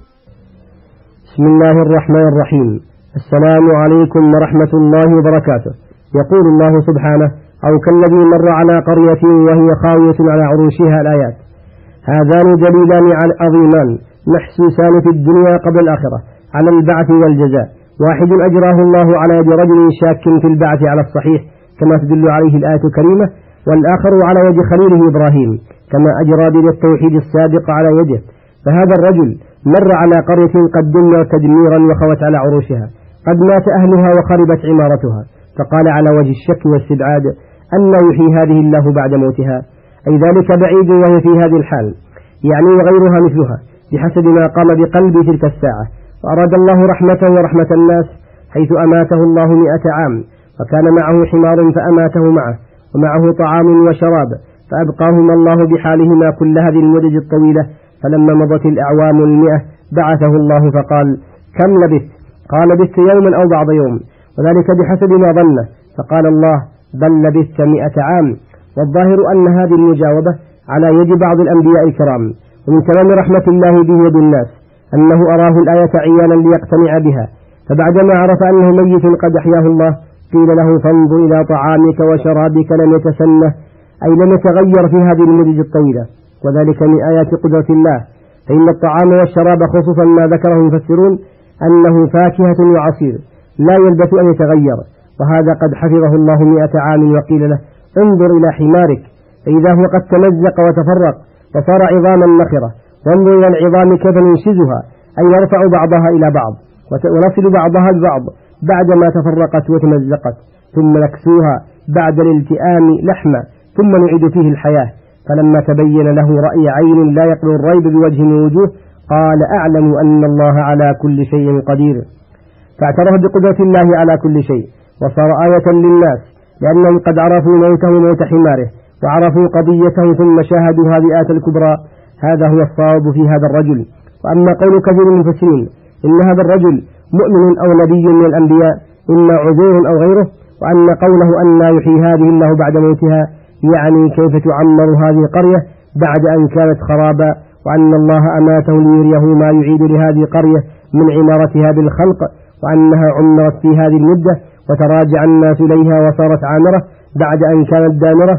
بسم الله الرحمن الرحيم. السلام عليكم ورحمة الله وبركاته. يقول الله سبحانه أو كالذي مر على قرية وهي خاوية على عروشها الآيات. هذان دليلان عظيمان محسوسان في الدنيا قبل الآخرة على البعث والجزاء، واحد أجراه الله على يد رجل شاك في البعث على الصحيح كما تدل عليه الآية الكريمة، والآخر على يد خليله إبراهيم كما أجرى بيد التوحيد السابق على يده. فهذا الرجل مر على قرية قد دمرت تدميرا وخوت على عروشها، قد مات أهلها وخربت عمارتها، فقال على وجه الشك والاستبعاد أن يحيي هذه الله بعد موتها، أي ذلك بعيد وهي في هذه الحال، يعني وغيرها مثلها بحسب ما قام بقلبي تلك الساعة. وأراد الله رحمته ورحمة الناس حيث أماته الله مئة عام، وكان معه حمار فأماته معه، ومعه طعام وشراب فأبقاهما الله بحالهما كل هذه المدة الطويلة. فلما مضت الأعوام المئة بعثه الله فقال كم لبثت؟ قال لبثت يوما أو بعض يوم، وذلك بحسب ما ظنه، فقال الله بل لبثت مئة عام. والظاهر أن هذه المجاوبة على يد بعض الأنبياء الكرام، ومن تمام رحمة الله به وبالناس أنه أراه الآية عيانا ليقتنع بها، فبعدما عرف أنه ميت قد أحياه الله قيل له فانظر إلى طعامك وشرابك لم يتسنه، أي لم يتغير في هذه المدة الطويلة، وذلك من آيات قدرة الله. فإن الطعام والشراب خصوصا ما ذكره المفسرون أنه فاكهة وعصير لا يلبث أن يتغير، وهذا قد حفظه الله مئة عام. وقيل له انظر إلى حمارك فإذا هو قد تمزق وتفرق وصار عظاما نخرة، وانظر إلى العظام كيف ننشزها، أي نرفع بعضها إلى بعض ونصل بعضها ببعض بعدما تفرقت وتمزقت، ثم نكسوها بعد الالتئام لحما ثم نعيد فيه الحياة. فلما تبين له رأي عين لا يقبل الريب بوجه من وجوه قال أعلم أن الله على كل شيء قدير، فاعترف بقدرة الله على كل شيء وصار آية للناس، لأنهم قد عرفوا موته وموت حماره وعرفوا قضيته ثم شاهدوا هذه الآية الكبرى. هذا هو الصواب في هذا الرجل. وأما قول كثير من المفسرين إن هذا الرجل مؤمن أو نبي من الأنبياء إما عذور أو غيره، وأن قوله أن لا يحيي هذه الله بعد موتها يعني كيف تعمر هذه القرية بعد أن كانت خرابا، وأن الله أماته ليريه ما يعيد لهذه القرية من عمارتها بالخلق، وأنها عمرت في هذه المدة وتراجع الناس إليها وصارت عامرة بعد أن كانت دامرة.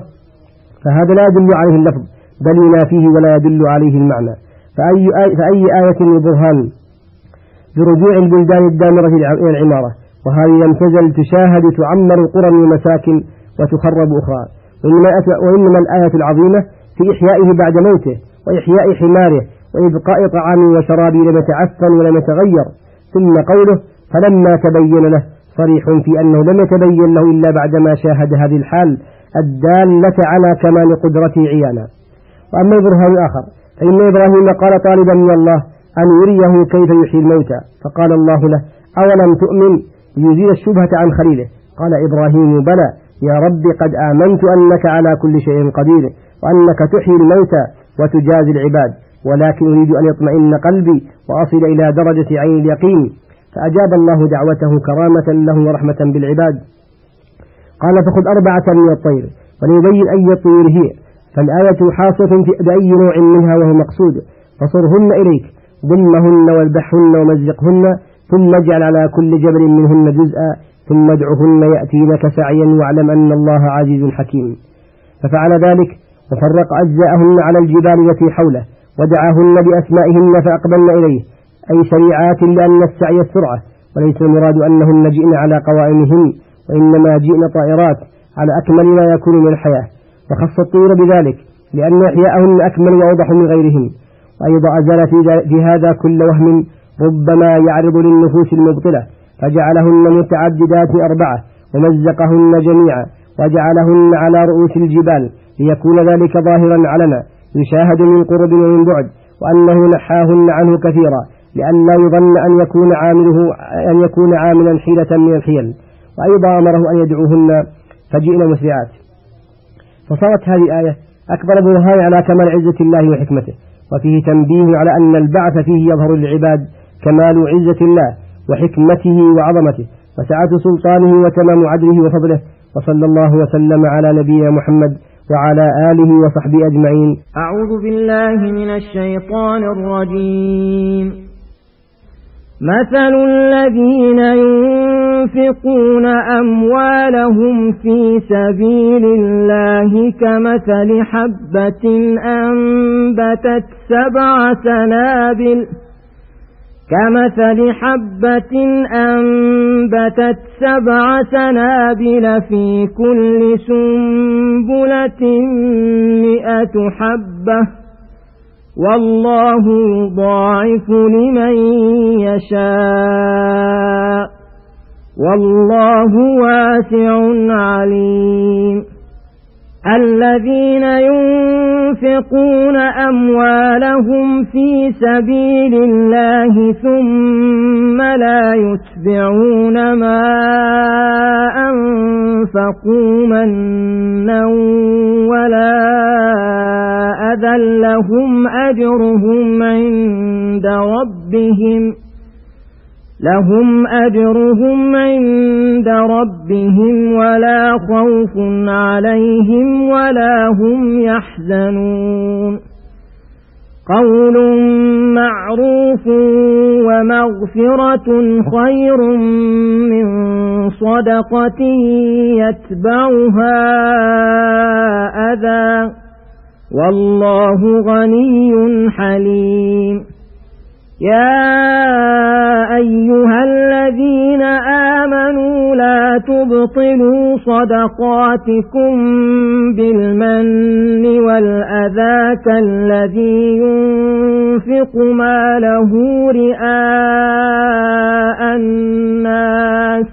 فهذا لا يدل عليه اللفظ بل ينافيه ولا يدل عليه المعنى. فأي آية, فأي آية وبرهان برجوع البلدان الدامرة إلى العمارة، وهذه لم تزل تشاهد تعمر قرى ومساكن وتخرب أخرى. وإنما الآية العظيمة في إحيائه بعد موته وإحياء حماره وإبقاء طعام وشراب لم يتعفن ولم يتغير. ثم قوله فلما تبين له صريح في أنه لم يتبين له إلا بعدما شاهد هذه الحال الدالة على كمال قدرته عيانا. وأما البرهان الآخر فإن إبراهيم قال طالبا من الله أن يريه كيف يحيي الموتى، فقال الله له: أولم تؤمن؟ ليزيل الشبهة عن خليله. قال إبراهيم: بلى يا رب، قد آمنت أنك على كل شيء قدير، وأنك تحيي الموتى وتجازي العباد، ولكن أريد أن يطمئن قلبي وأصل إلى درجة عين اليقين. فأجاب الله دعوته كرامة له ورحمة بالعباد. قال: فخذ أربعة من الطير، وليبين أي الطير هي، فالآية حاصة بأي نوع منها وهو مقصود، فصرهن إليك، ضمهن والبحهن ومزقهن، ثم اجعل على كل جبل منهن جزءا، ثم ادعهن يأتينك سعيا، واعلم أن الله عزيز حكيم. ففعل ذلك وفرق أجزاءهن على الجبال التي حوله، ودعاهن بأسمائهن فأقبلن إليه، أي سريعات، لأن السعي السرعة، وليس المراد أنهن جئن على قوائمهن، وإنما جئن طائرات على أكمل ما يكون من الحياة. وخص الطير بذلك لأن إحياءهن أكمل وأوضح من غيرهن. وأيضا أزال في هذا كل وهم ربما يعرض للنفوس المبطلة، فجعلهن متعددات أربعة، ومزقهن جميعا، وجعلهن على رؤوس الجبال، ليكون ذلك ظاهرا علنا يشاهد من قرب ومن بعد، وأنه نحاهن عنه كثيرا، لئلا يظن أن يكون عامله أن يكون عاملا حيلة من الحيل. وأيضا أمره أن يدعوهن فجئن مسرعات. فصارت هذه الآية أكبر برهان على كمال عزة الله وحكمته، وفيه تنبيه على أن البعث فيه يظهر للعباد كمال عزة الله وحكمته وعظمته وسعة سلطانه وتمام عدله وفضله. وصلى الله وسلم على نبينا محمد وعلى آله وصحبه أجمعين. أعوذ بالله من الشيطان الرجيم. مثل الذين ينفقون أموالهم في سبيل الله كمثل حبة أنبتت سبع سنابل كمثل حبة أنبتت سبع سنابل في كل سنبلة مئة حبة، والله يضاعف لمن يشاء، والله واسع عليم. الذين ينفقون أموالهم في سبيل الله ثم لا يتبعون ما أنفقوا منا ولا أذى لهم أجرهم عند ربهم لهم أجرهم عند ربهم ولا خوف عليهم ولا هم يحزنون. قول معروف ومغفرة خير من صدقة يتبعها أذى، والله غني حليم. يا أيها الذين آمنوا لا تبطلوا صدقاتكم بالمن والأذى كالذي ينفق ماله رئاء الناس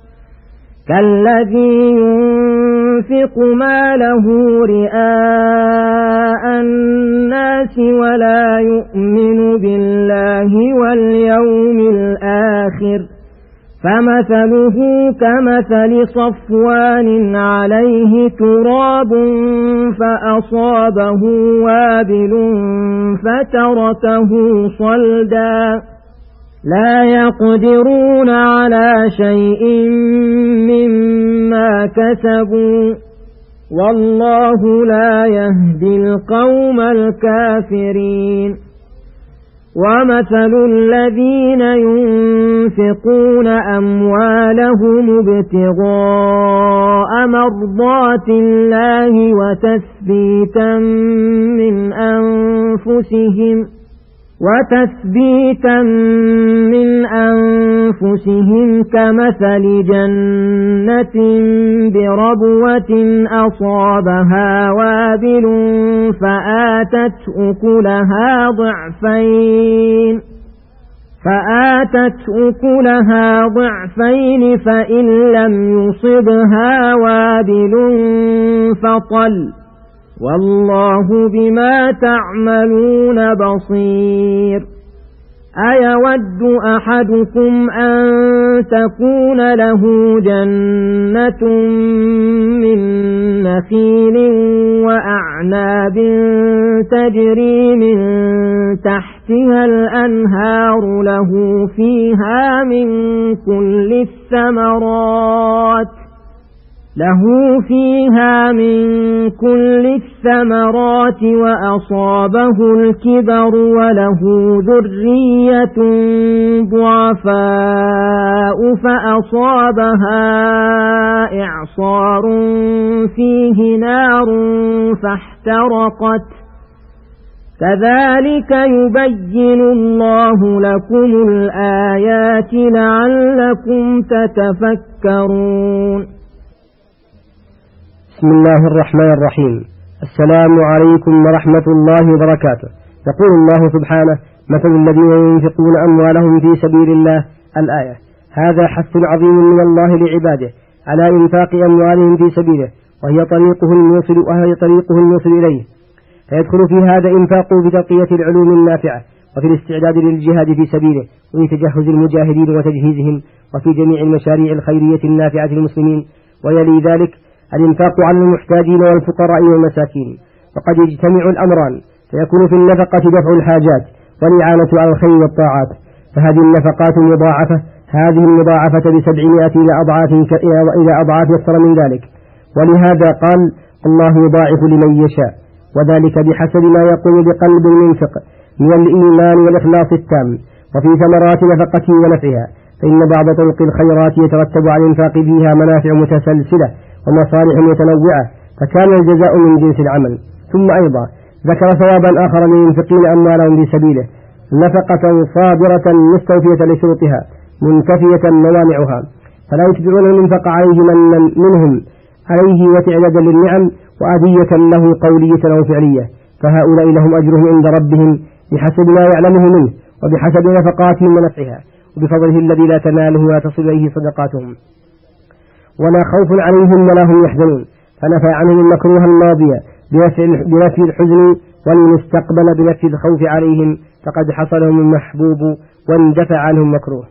كالذي ينفق ماله رئاء الناس ولا يؤمن بالله واليوم الآخر، فمثله كمثل صفوان عليه تراب فأصابه وابل فتركه صلدا، لا يقدرون على شيء مما كسبوا، والله لا يهدي القوم الكافرين. ومثل الذين ينفقون أموالهم ابتغاء مرضات الله وتثبيتا من أنفسهم وتثبيتا من أنفسهم كمثل جنة بربوة أصابها وابل فآتت أكلها ضعفين فآتت أكلها ضعفين فإن لم يصبها وابل فطل والله بما تعملون بصير أيود أحدكم أن تكون له جنة من نخيل وأعناب تجري من تحتها الأنهار له فيها من كل الثمرات له فيها من كل الثمرات وأصابه الكبر وله ذرية ضعفاء فأصابها إعصار فيه نار فاحترقت كذلك يبين الله لكم الآيات لعلكم تتفكرون. بسم الله الرحمن الرحيم. السلام عليكم ورحمة الله وبركاته. يقول الله سبحانه: مثل الذين ينفقون أموالهم في سبيل الله. الآية. هذا حث عظيم من الله لعباده على إنفاق أموالهم في سبيله، وهي طريقه الموصل وهي طريقه الموصل إليه، فيدخل في هذا إنفاقه بتقية العلوم النافعة، وفي الاستعداد للجهاد في سبيله، وفي تجهز المجاهدين وتجهيزهم، وفي جميع المشاريع الخيرية النافعة للمسلمين. ويلي ذلك الإنفاق على المحتاجين والفقراء والمساكين، وقد يجتمع الأمران، فيكون في النفقة دفع الحاجات والإعانة على الخير والطاعات، فهذه النفقات مضاعفة، هذه المضاعفة بسبعمائة إلى أضعاف إلى أضعاف أكثر من ذلك. ولهذا قال: الله يضاعف لمن يشاء، وذلك بحسب ما يقوم بقلب المنفق من الإيمان والإخلاص التام، وفي ثمرات نفقته ونفعها، فإن بعض طرق الخيرات يترتب على الإنفاق فيها منافع متسلسلة ومصالح متنوعة، فكان الجزاء من جنس العمل. ثم أيضا ذكر ثوابا آخر للمنفقين أموالهم في سبيله: نفقة صابرة مستوفية لشروطها منتفية موانعها، فلا يتبعون المنفق عليه من منهم عليه وتعدادا للنعم وأذية له قولية أو فعلية، فهؤلاء لهم أجرهم عند ربهم بحسب ما يعلمه منه، وبحسب نفقاتهم ونفعها، وبفضله الذي لا تناله ولا تصل إليه صدقاتهم، ولا خوف عليهم ولا هم يحزنون، فنفى عنهم المكروه الماضي بنفي الحزن، والمستقبل بنفي الخوف عليهم، فقد حصلهم المحبوب واندفع عنهم مكروه.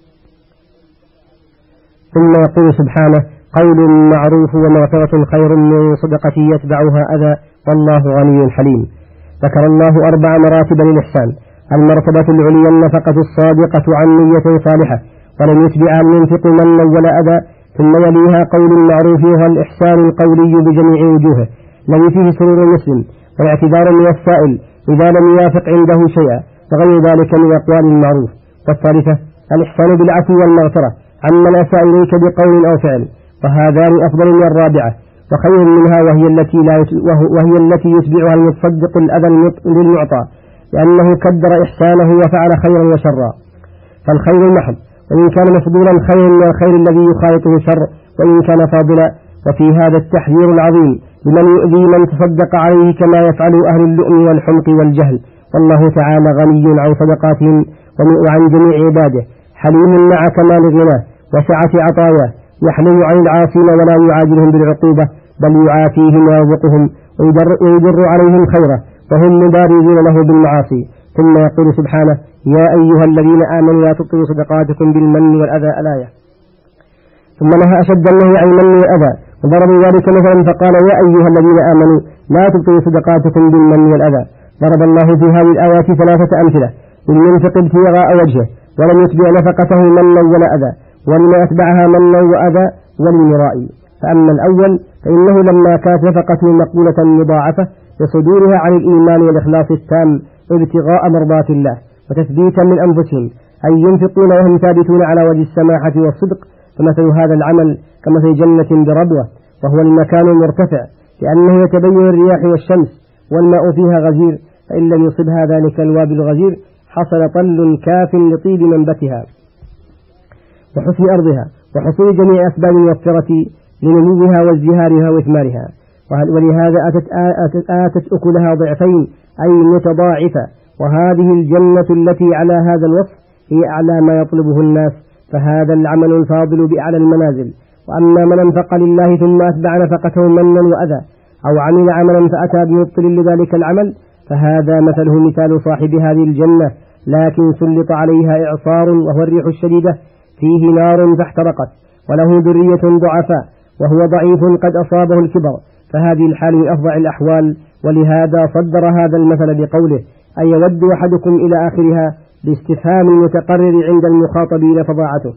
ثم يقول سبحانه: قول معروف ومغفرة خير من صدقة يتبعها أذى والله غني حليم. ذكر الله أربع مراتب للإحسان: المرتبة العليا النفقة الصادقة عن نية صالحة ولم يتبعها المنفق منا ولا أذى، ثم يليها قول المعروف وهو الإحسان القولي بجميع وجوهه الذي فيه سرور المسلم والاعتذار من السائل إذا لم يوافق عنده شيئا، وغير ذلك من أقوال المعروف. والثالثة الإحسان بالعفو والمغفرة عمن أساء إليك بقول أو فعل، وهذان أفضل من الرابعة وخير منها، وهي التي, لا وهي التي يتبعها المتصدق الأذى للمعطى، لأنه كدر إحسانه وفعل خيرا وشرا. فالخير المحض وإن كان مفضولا خير من الخير الذي يخالطه شر وإن كان فاضلا. وفي هذا التحذير العظيم لمن يؤذي من تصدق عليه كما يفعل أهل اللؤم والحمق والجهل، والله تعالى غني عن صدقاتهم وعن جميع عباده، حليم مع كمال غناه وسعة عطاياه، يحلم عن العاصين ولا يعاجلهم بالعقوبة، بل يعافيهم ويرزقهم ويدر عليهم خيره، وهم مبارزون له بالمعاصي. ثم يقول سبحانه: يا أيها الذين آمنوا لا تبطلوا صدقاتكم بالمن والأذى. الآية. ثم نهى أشد النهي عن المن والأذى، وضرب ذلك مثلا فقال: يا أيها الذين آمنوا لا تبطلوا صدقاتكم بالمن والأذى. ضرب الله في هذه الآيات ثلاثة أمثلة للمنفق ابتغاء وجهه ولم يتبع نفقته منا ولا أذى، ولما أتبعها منا وأذى وللمرائي. فأما الأول فإنه لما كانت نفقته مقبولة مضاعفة لصدورها عن الإيمان والإخلاص التام ابتغاء مرضات الله وتثبيتا من أنفسهم، أي ينفقون وهم ثابتون على وجه السماحة والصدق، فمثل هذا العمل كمثل جنة بربوة، وهو المكان المرتفع، لأنه يتبين الرياح والشمس والماء فيها غزير، فإن لم يصبها ذلك الوابل الغزير حصل طل كاف لطيب منبتها وحسن أرضها وحصول جميع أسباب الموفرة لنموها وازدهارها وإثمارها. ولهذا آتت, آتت, آتت أكلها ضعفين أي متضاعفة. وهذه الجنة التي على هذا الوصف هي أعلى ما يطلبه الناس، فهذا العمل الفاضل بأعلى المنازل. وأما من أنفق لله ثم أتبع نفقته منا وأذى، أو عمل عملا فأتى بمبطل لذلك العمل، فهذا مثله مثال صاحب هذه الجنة، لكن سلط عليها إعصار وهو الريح الشديدة، فيه نار فاحترقت، وله ذرية ضعفاء، وهو ضعيف قد أصابه الكبر، فهذه الحال من أفظع الأحوال. ولهذا صدر هذا المثل بقوله: أن يود أحدكم إلى آخرها، باستفهام المتقرر عند المخاطبين فضاعته،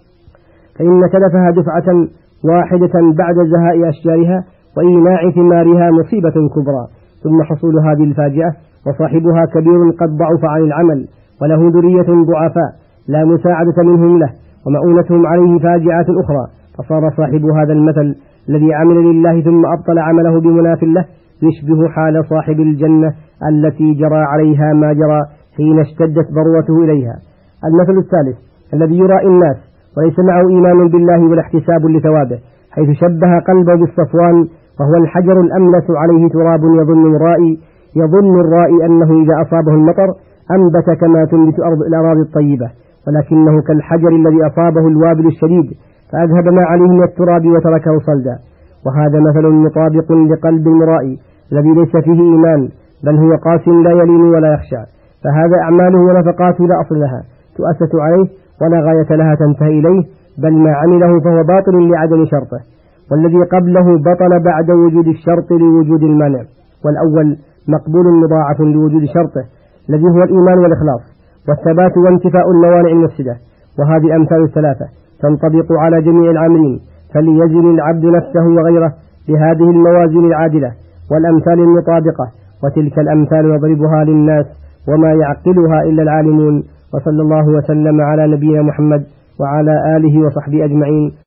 فإن تلفها دفعة واحدة بعد زهاء أشجارها وإيناع ثمارها مصيبة كبرى، ثم حصول هذه الفاجعة وصاحبها كبير قد ضعف عن العمل، وله ذرية ضعفاء لا مساعدة منهم له، ومؤونتهم عليه فاجعة أخرى، فصار صاحب هذا المثل الذي عمل لله ثم أبطل عمله بمناف له يشبه حال صاحب الجنة التي جرى عليها ما جرى حين اشتدت ذروته إليها. المثل الثالث الذي يرى الناس وليس معه إيمان بالله ولا احتساب لثوابه، حيث شبه قلبه بالصفوان، وهو الحجر الأملس عليه تراب يظن الرائي يظن الرائي أنه إذا أصابه المطر أنبت كما تنبت أرض الأراضي الطيبة، ولكنه كالحجر الذي أصابه الوابل الشديد فأذهب ما عليه من التراب وتركه صلدا. وهذا مثل مطابق لقلب المرائي الذي ليس فيه إيمان، بل هو قاس لا يلين ولا يخشع، فهذا أعماله ونفقاته لا أصل لها تؤسس عليه ولا غاية لها تنتهي إليه، بل ما عمله فهو باطل لعدم شرطه، والذي قبله بطل بعد وجود الشرط لوجود المانع، والأول مقبول مضاعف لوجود شرطه الذي هو الإيمان والإخلاص والثبات وانتفاء الموانع المفسدة. وهذه الأمثال الثلاثة تنطبق على جميع العاملين، فليزن العبد نفسه وغيره بهذه الموازين العادلة والأمثال المطابقة، وتلك الأمثال يضربها للناس وما يعقلها إلا العالمون. وصلى الله وسلم على نبينا محمد وعلى آله وصحبه أجمعين.